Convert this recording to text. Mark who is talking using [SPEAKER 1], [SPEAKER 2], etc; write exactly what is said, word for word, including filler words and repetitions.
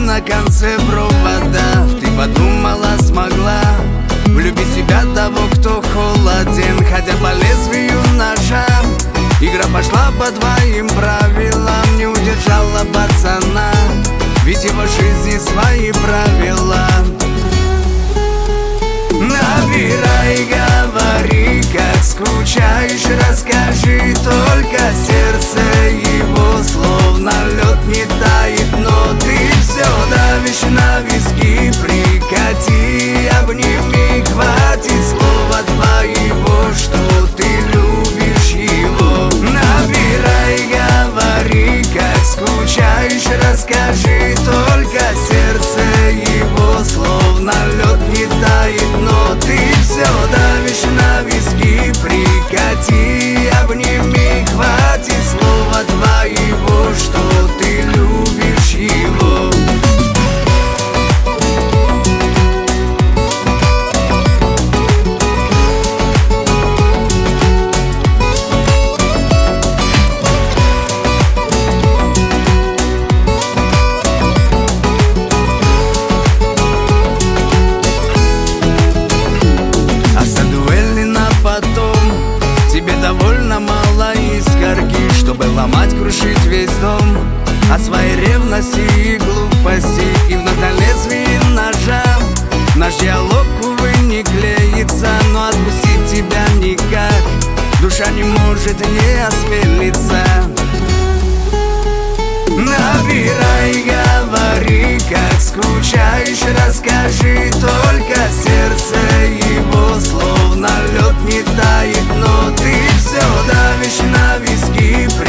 [SPEAKER 1] на конце провода. Ты подумала, смогла влюбить в себя того, кто холоден, хотя по лезвию ножа. Игра пошла по твоим правилам, не удержала пацана, ведь его жизни свои правила. Набирай, говори, как скучаешь, расскажи, только сердце его словно лед не тает, но ты все давишь на виски. Прикати, обними, хватит слова твоего, что ты любишь его. Набирай, говори, как скучаешь, расскажи, только сердце его словно лед не тает, но ты все давишь на виски. Прикати, обними, хватит слова твоего, что ты любишь его. Тебе довольно мало искорки, чтобы ломать, крушить весь дом от своей ревности и глупости. И вновь на лезвии ножа наш диалог, увы, не клеится, но отпустить тебя никак душа не может, не осмелиться. Набирай, говори, как скучаешь, расскажи, только сердце его словно лед не тает, но ты все давишь на виски.